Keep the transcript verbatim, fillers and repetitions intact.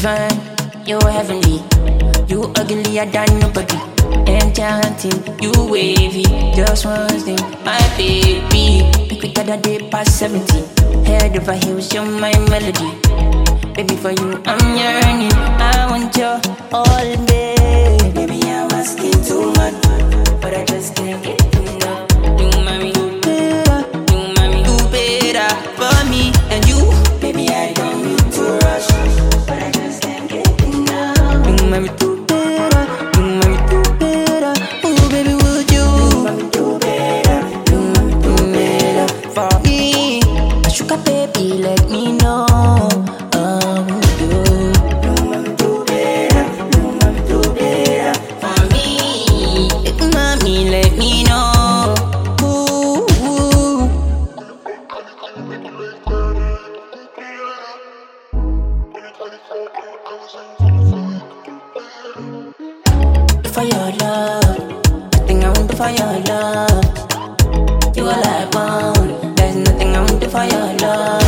divine, you heavenly. You uglier than nobody. Enchanting, you wavy. Just one thing, my baby. Pick it the day past seventy. Head over heels, you're my melody. Baby, for you, I'm yearning. I want your all day. Baby, I'm asking too much, but I just can't get enough. You, mommy, you better. You, mommy, you better for me and you. Baby, I don't need to rush, but I just can't get enough. You, mommy, do better. You, mommy, do better. Oh, baby, would you? You, mommy, do better. You, mommy, do better for me. A sugar baby, let me know. Let me know. Ooh, ooh. For your love, nothing I won't do for your love. You all I want. There's nothing I won't do for your love.